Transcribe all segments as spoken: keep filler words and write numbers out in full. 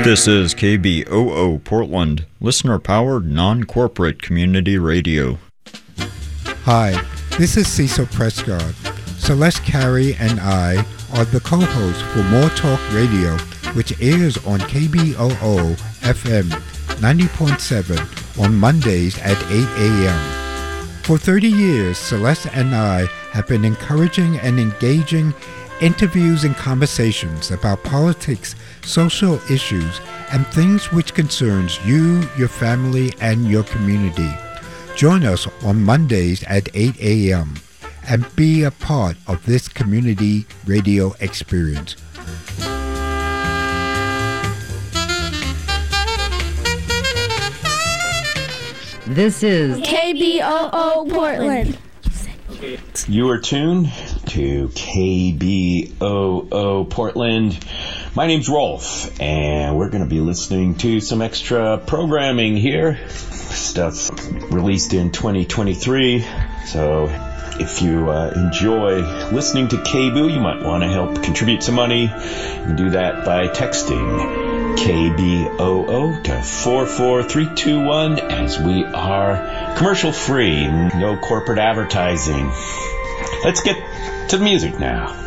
This is K B O O Portland, listener-powered, non-corporate community radio. Hi, this is Cecil Prescott. Celeste Carey and I are the co-hosts for More Talk Radio, which airs on K B O O F M ninety point seven on Mondays at eight a.m. For thirty years, Celeste and I have been encouraging and engaging interviews and conversations about politics, social issues, and things which concerns you, your family, and your community. Join us on Mondays at eight a.m. and be a part of this community radio experience. This is K B O O Portland. You are tuned to K B O O Portland. My name's Rolf, and we're going to be listening to some extra programming here. Stuff released in twenty twenty-three. So if you uh, enjoy listening to K B O O, you might want to help contribute some money. You can do that by texting K B O O to four four three two one, as we are commercial free, no corporate advertising. Let's get to the music now.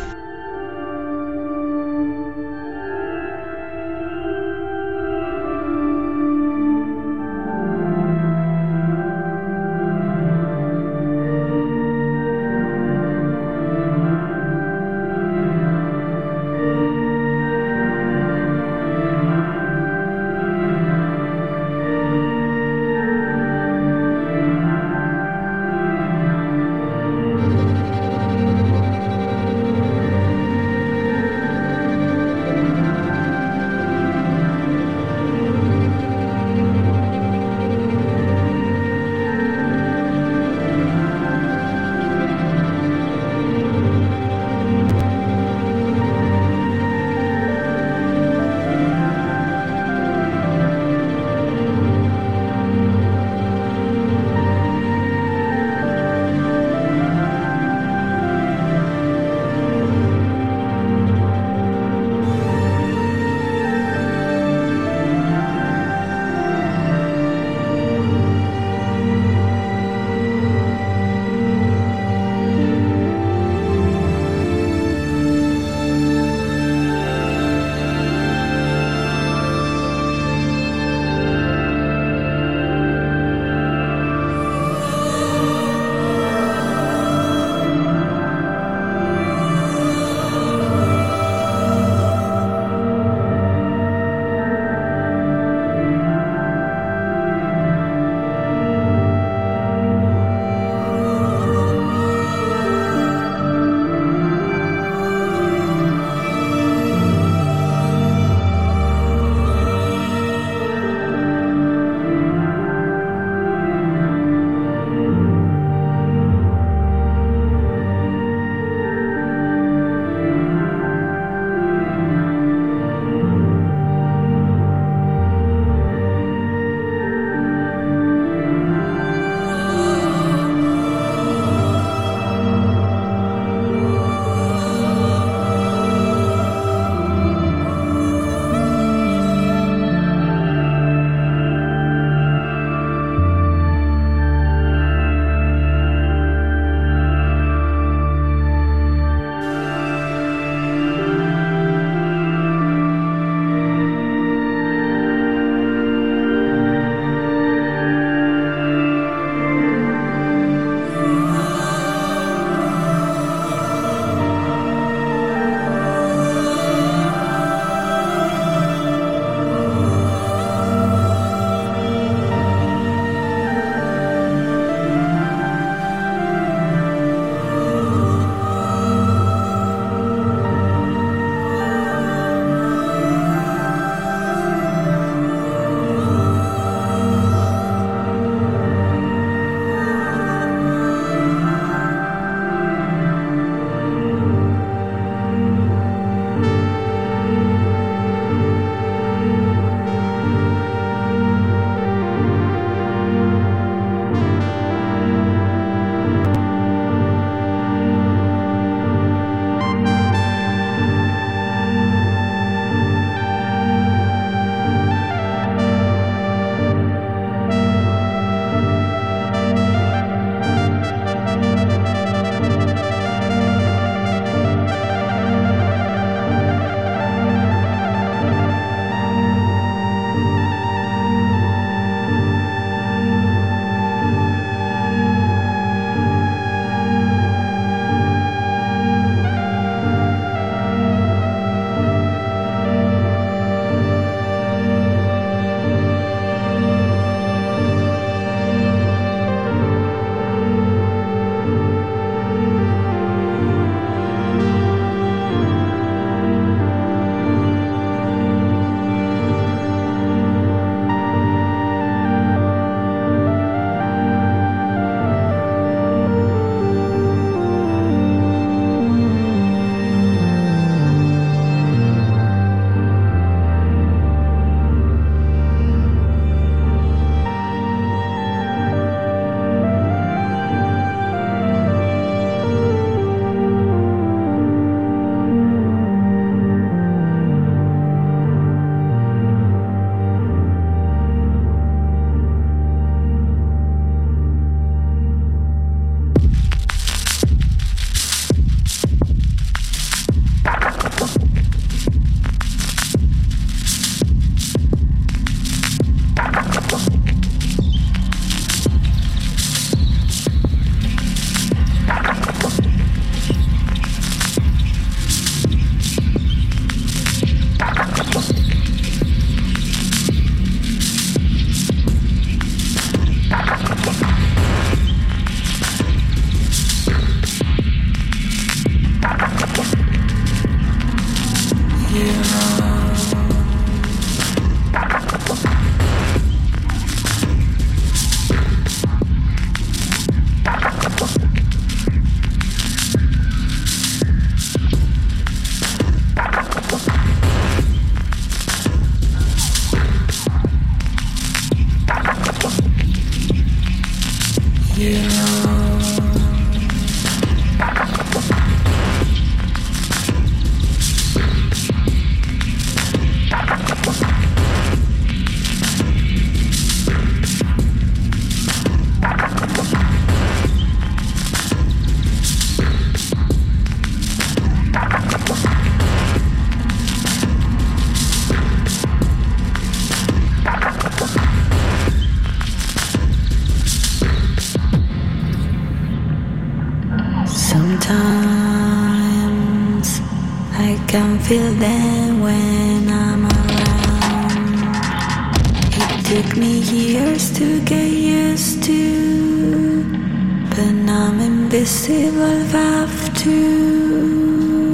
Sometimes I can feel them when I'm around. It took me years to get used to, but I'm invisible enough to.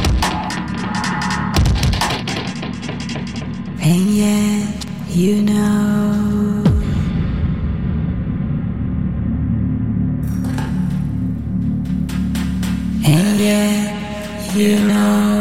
And yet, you know. And yet, you know.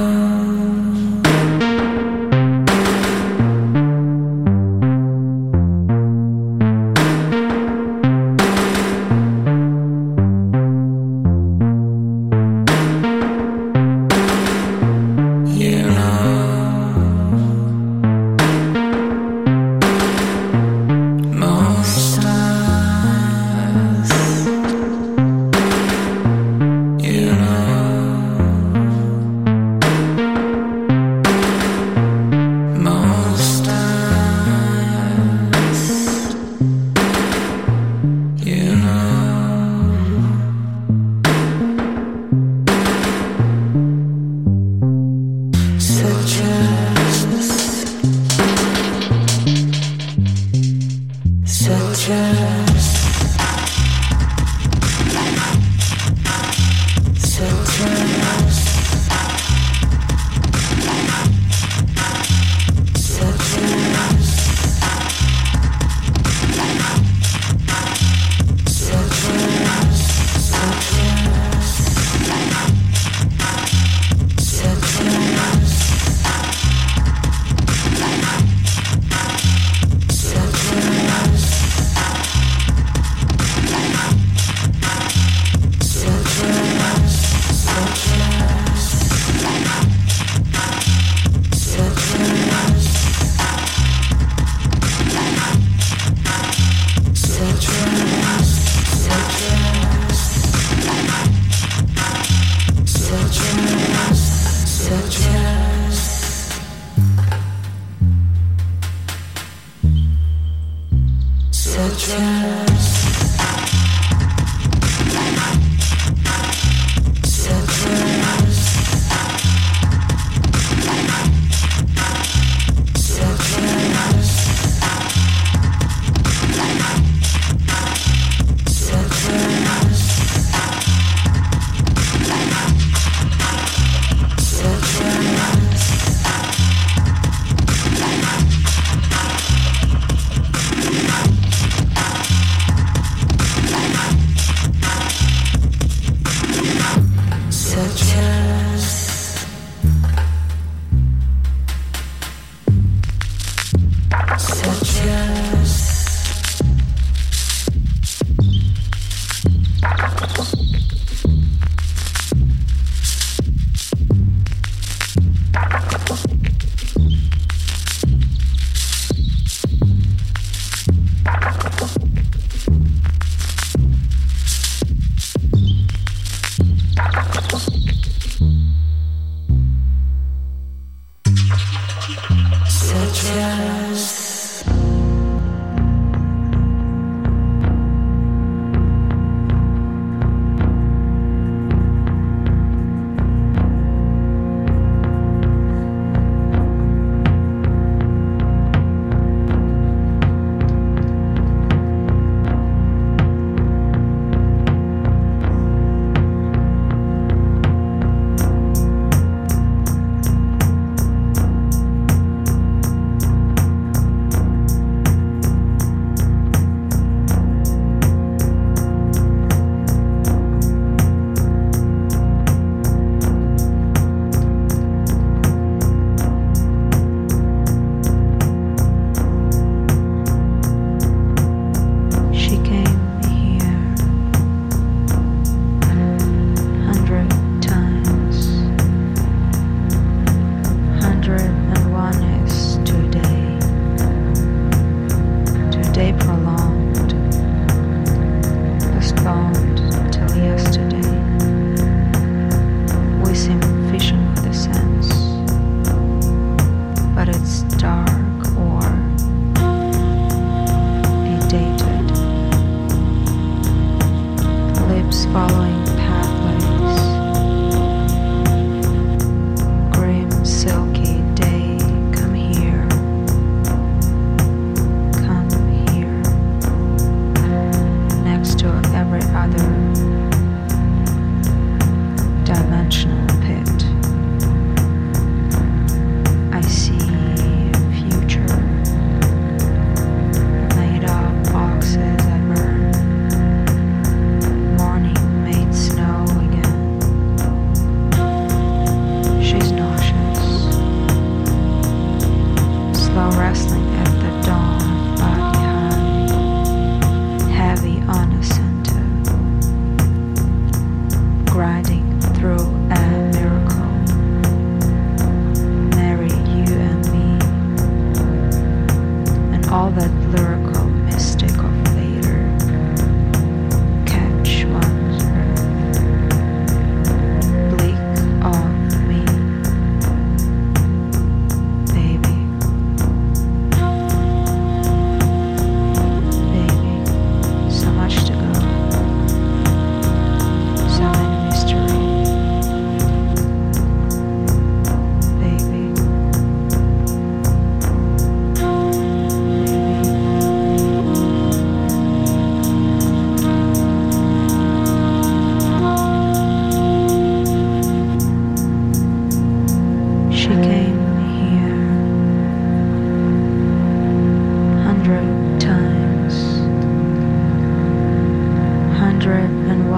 following pathways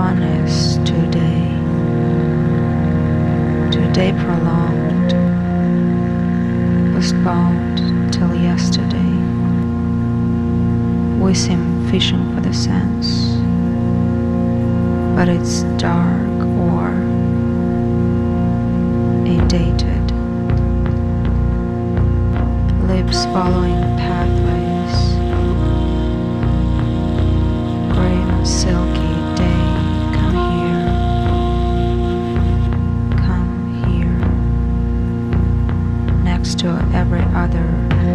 honest today. Today prolonged, postponed till yesterday. We seem fishing for the sense, but it's dark or dated. Lips following pathways. Gray and silky day, come here. Come here. Next to every other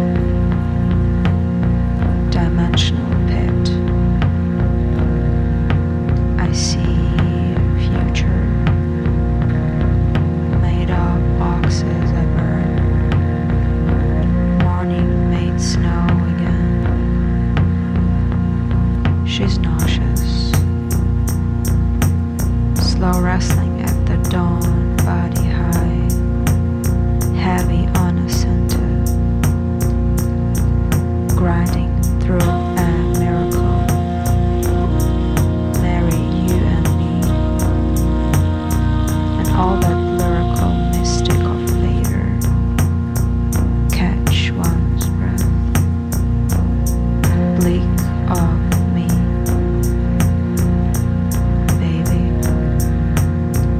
dimensional pit, I see future. Boxes I burn. Morning made snow again. She's nauseous. Slow wrestling at the dawn, body high, heavy on a center, grinding through a miracle. Marry you and me, and all that lyrical mystic of later. Catch one's breath. Bleak of me, baby.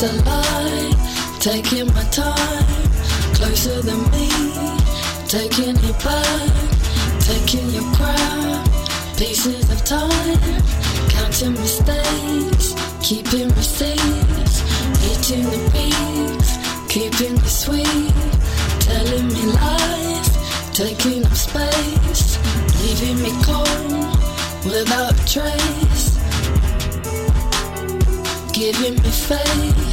a lie, taking my time, closer than me, taking it back, taking your crap, pieces of time, counting mistakes, keeping receipts, eating the peaks, keeping it sweet, telling me lies, taking up space, leaving me cold without a trace, giving me faith.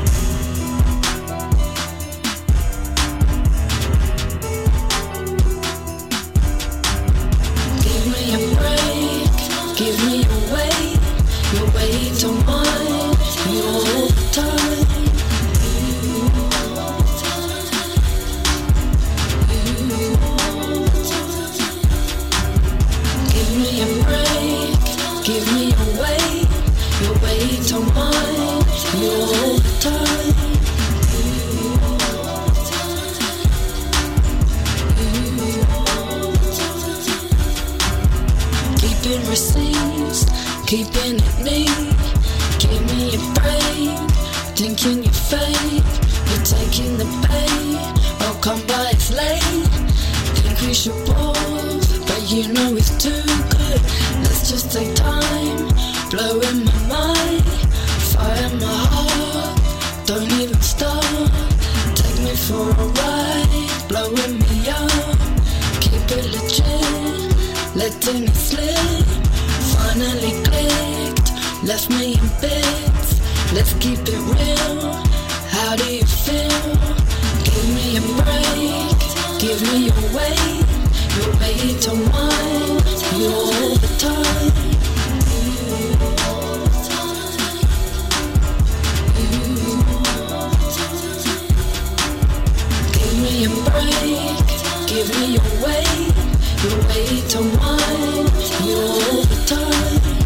Give me a break, give me a way, your way to mine, you all the time. Give me a break, give me a way, your way to mine, you all the time. Keeping receipts, keeping it neat. Give me a break, thinking you're fake. You're taking the bait, oh come by, it's late. Think we should pause, but you know it's too good. Let's just take time, blowing my mind, fire my heart, don't even stop. Take me for a ride, blowing me up, keep it legit, letting it slip. Finally clicked, left me in bits. Let's keep it real, how do you feel? Give me a break, give me your way, your way to mine, you all the time. Give me a break, give me your way, your way to mine, you all the time.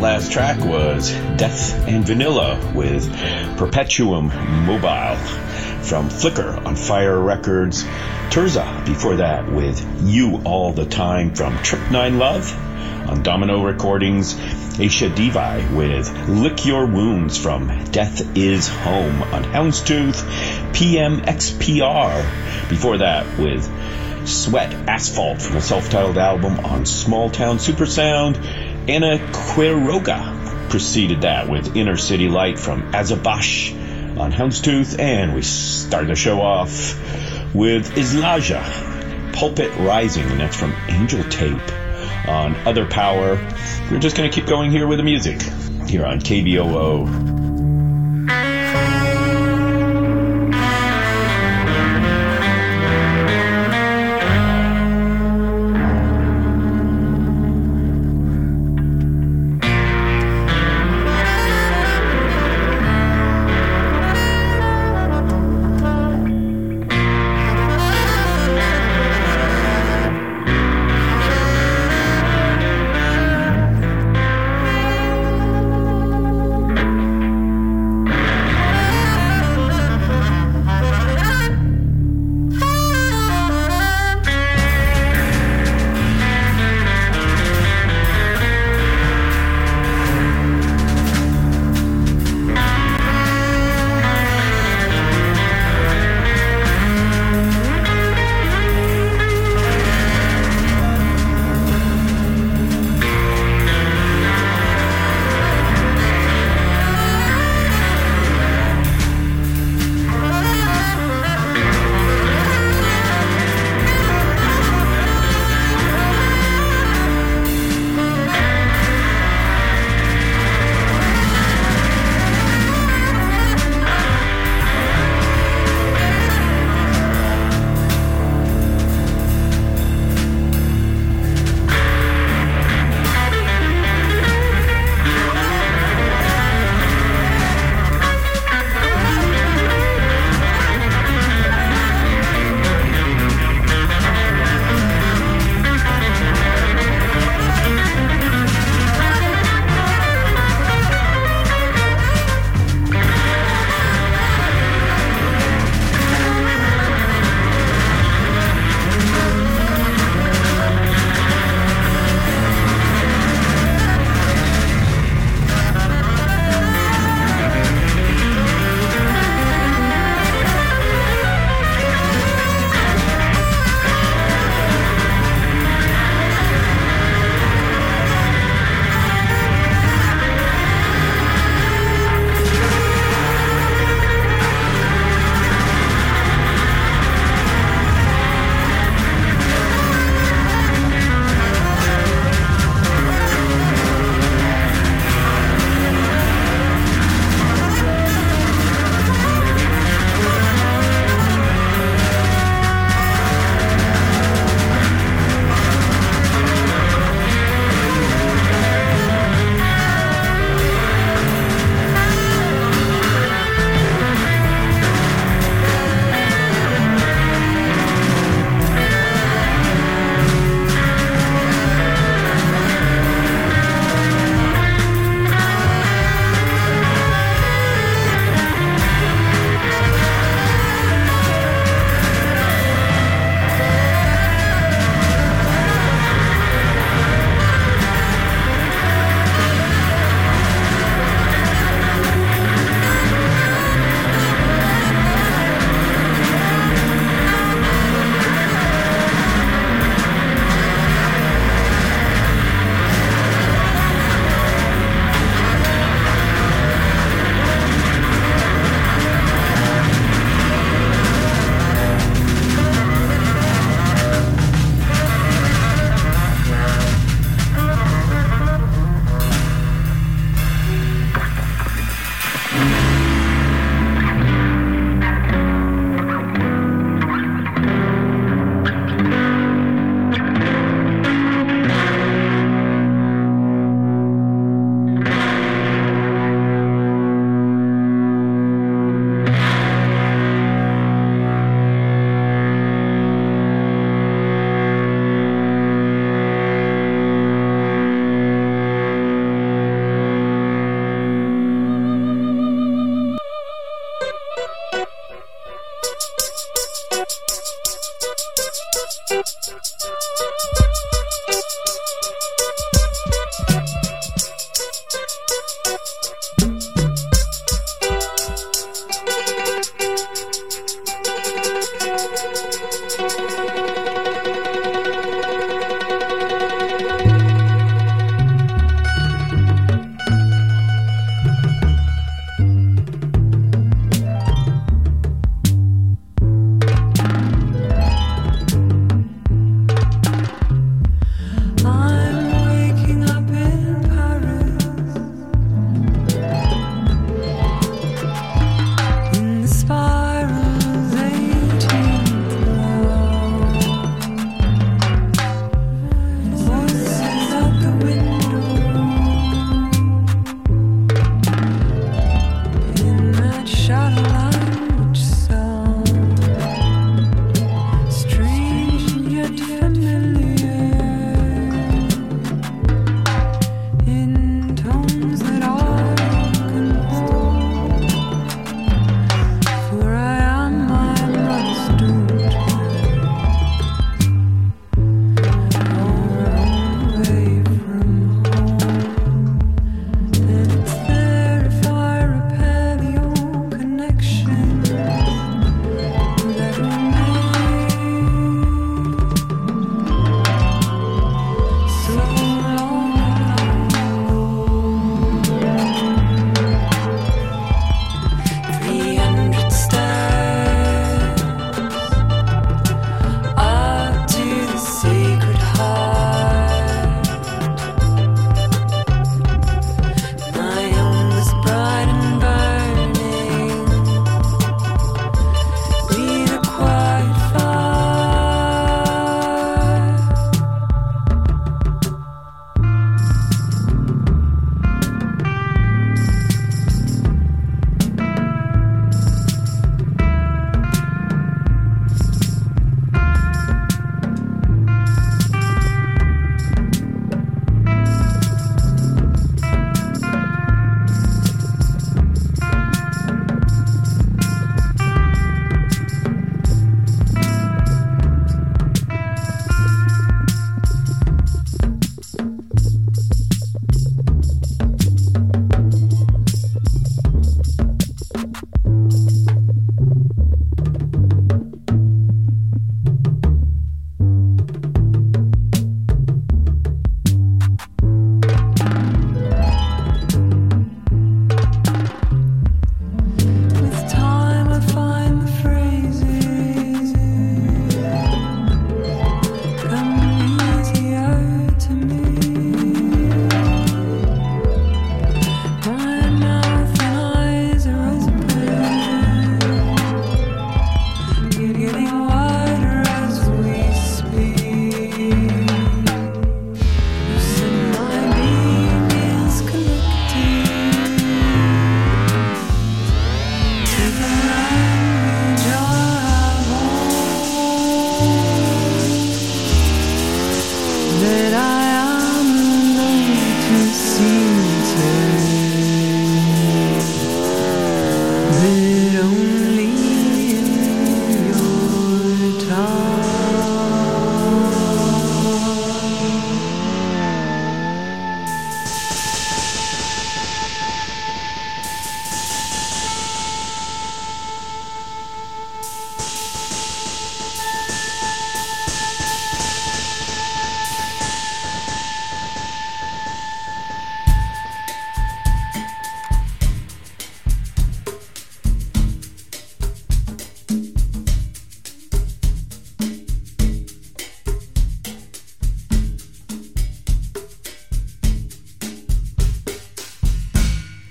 last track was Death and Vanilla with Perpetuum Mobile from Flicker on Fire Records. Terza before that with You All the Time from Trip Nine Love on Domino Recordings. Aisha Devi with Lick Your Wounds from Death Is Home on Houndstooth. P M X P R before that with Sweat Asphalt from a self-titled album on Small Town Supersound. Anna Quiroga preceded that with Inner City Light from Azabash on Houndstooth. And we start the show off with Islaja, Pulpit Rising, and that's from Angel Tape on Other Power. We're just going to keep going here with the music here on K B O O.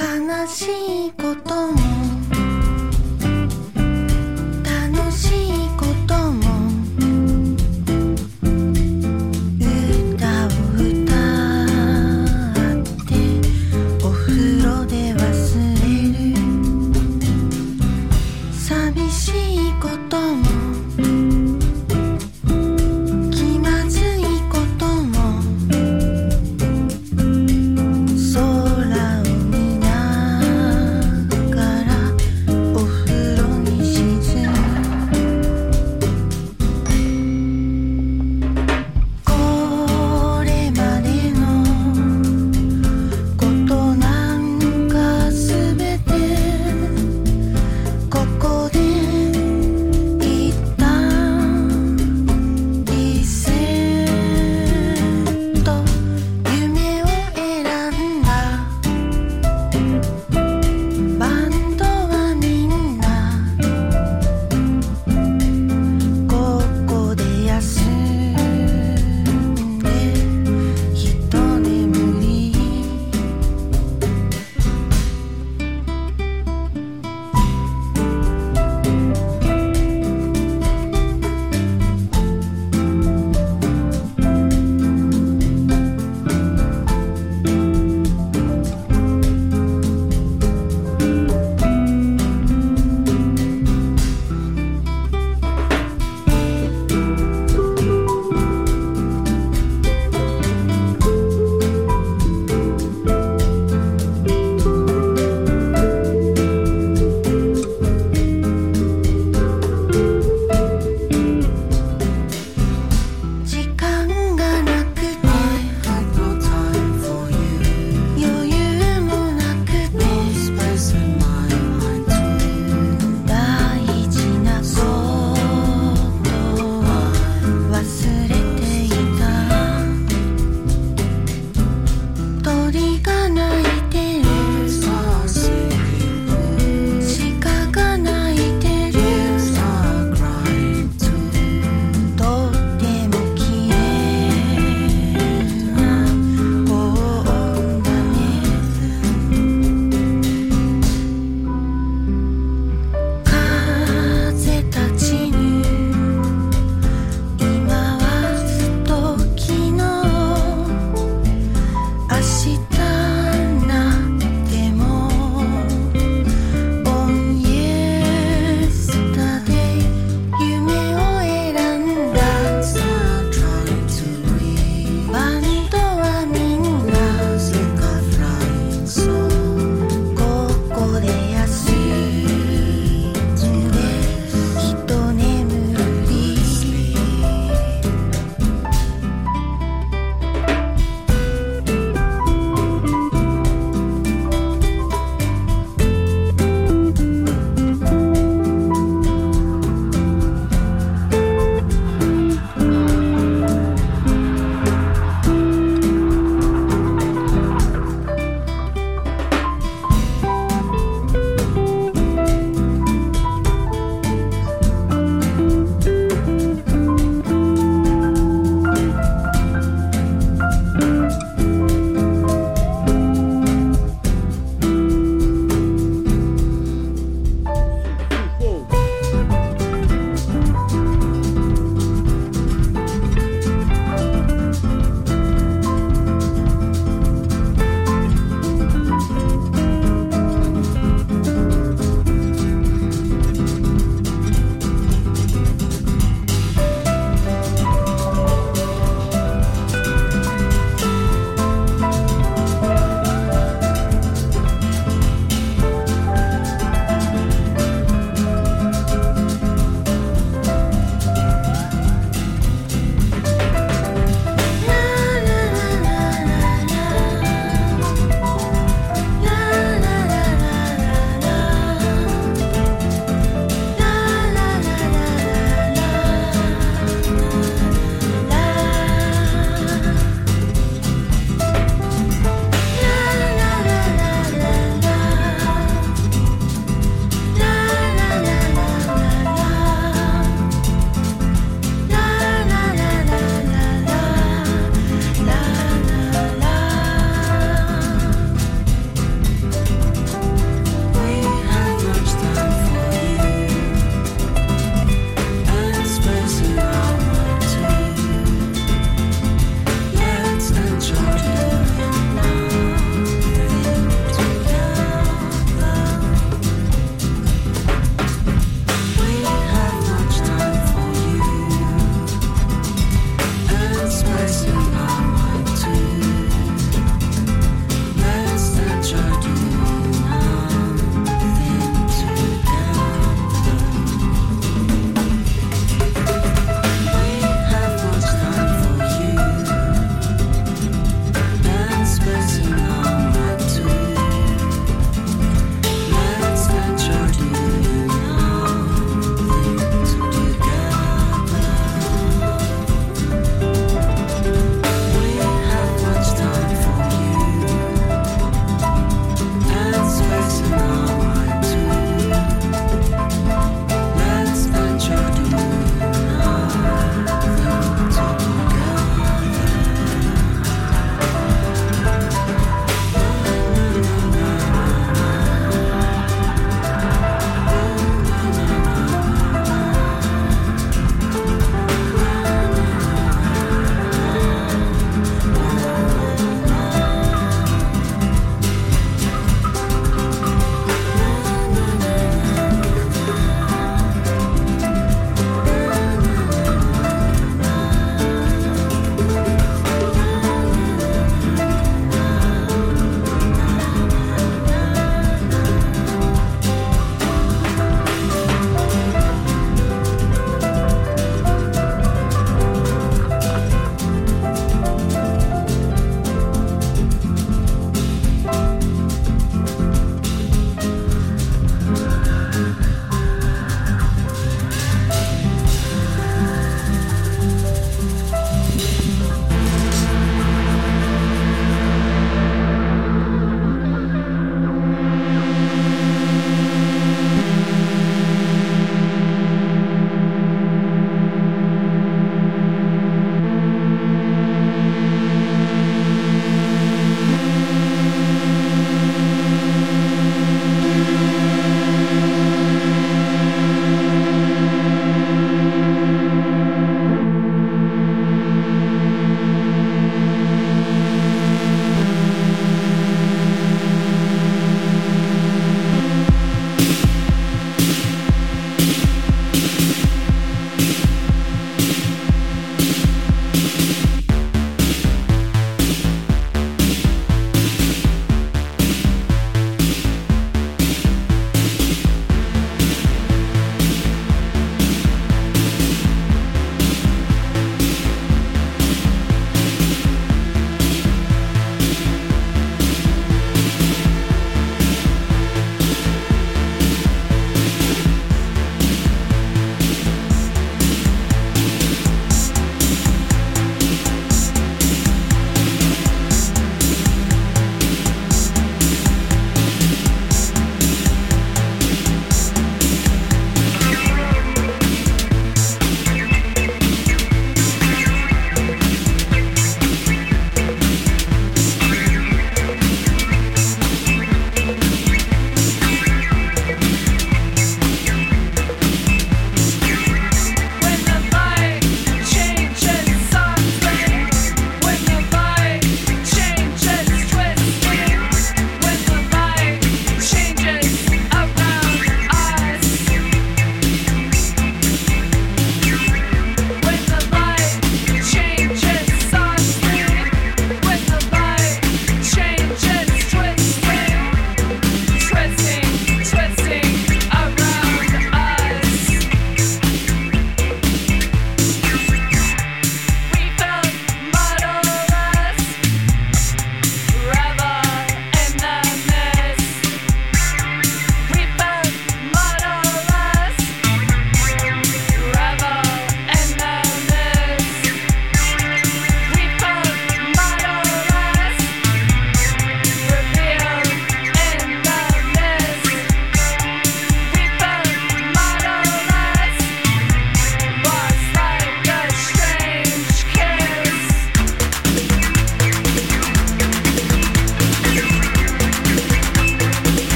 悲しいことも楽しいことも歌を歌ってお風呂で忘れる寂しいことも気まずいことも空を見ながら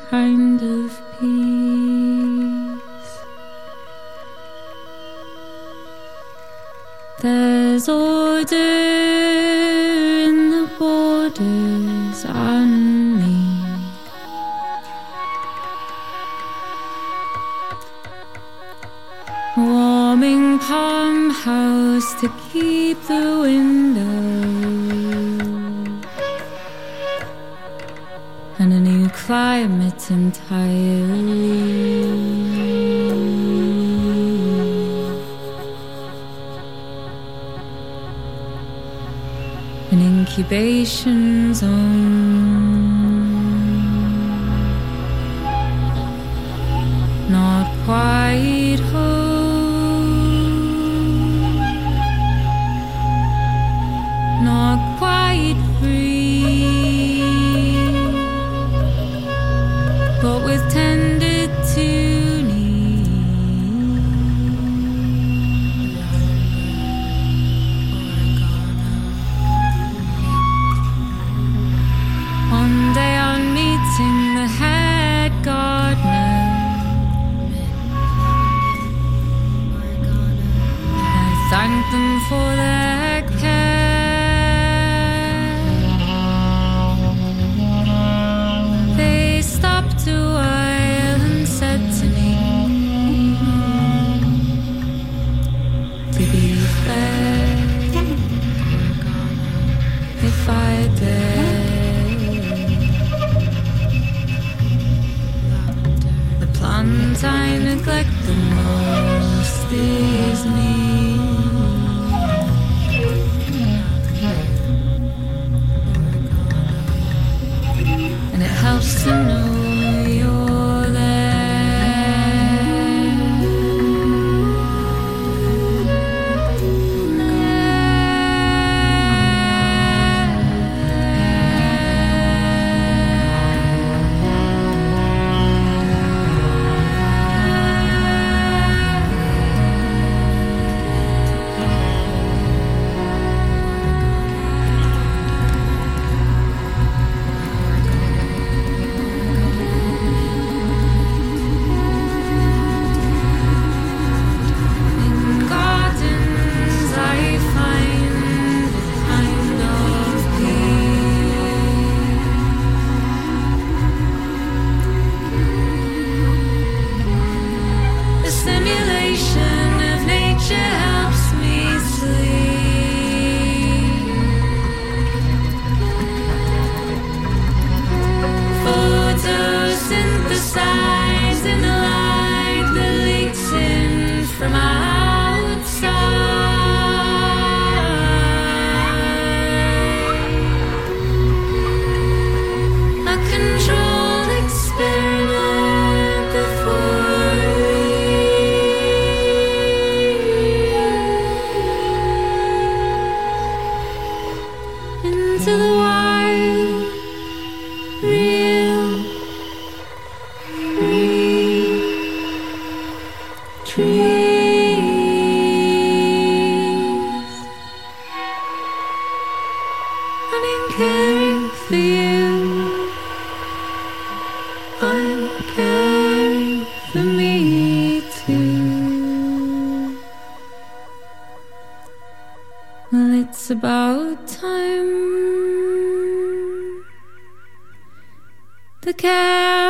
kind of peace. There's order in the borders underneath. Warming farmhouse to keep the windows, and a new climate entirely. An incubation zone, not quite home, not quite free, but with tended tuning. One day on meeting the head gardener, I thanked them for their care. They stopped a while and said to me, to be fair, if I dare, the plant I neglect the most is me. And it helps to know you're It's about time. The cat